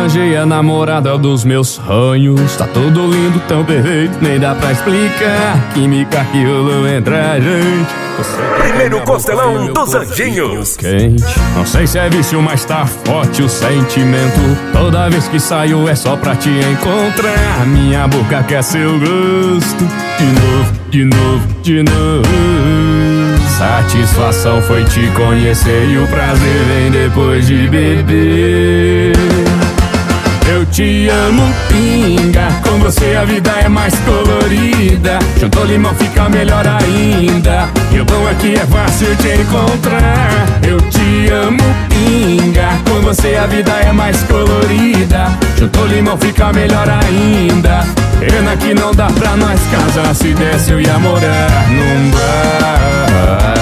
arranjei a namorada dos meus sonhos. Tá tudo lindo, tão perfeito, nem dá pra explicar. Química que rolou entre a gente. Primeiro Costelão dos Anjinhos. Quente, não sei se é vício, mas tá forte o sentimento. Toda vez que saio é só pra te encontrar. Minha boca quer seu gosto. De novo, de novo, de novo. Satisfação foi te conhecer e o prazer vem depois de beber. Eu te amo, pinga. Com você a vida é mais colorida. Juntou limão fica melhor ainda. E o bom é que é fácil te encontrar. Eu te amo, pinga. Com você a vida é mais colorida. Juntou limão fica melhor ainda. Pena que não dá pra nós casar. Se desse eu ia morar num bar.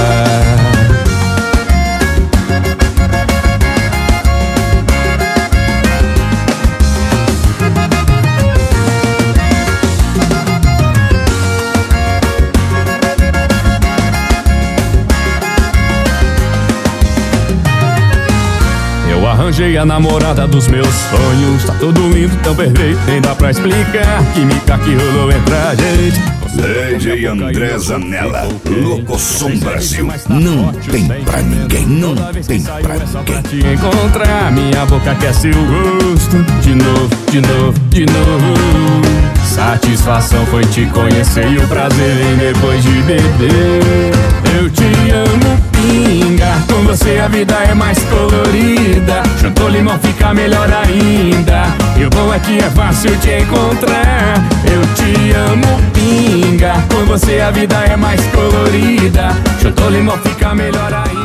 Arranjei a namorada dos meus sonhos. Tá tudo lindo, tão perfeito, nem dá pra explicar. Química que rolou entre a gente. DJ André Zanella, Locosom Brasil. Não tem pra ninguém, não tem pra ninguém. Te encontrar, minha boca quer seu gosto. De novo, de novo, de novo. Satisfação foi te conhecer e o prazer vem depois de beber. Eu te amo, pinga. Com você a vida é mais colorida. Juntou limão fica melhor ainda. E o bom é que é fácil te encontrar. Eu te amo, pinga. Com você a vida é mais colorida. Juntou limão fica melhor ainda.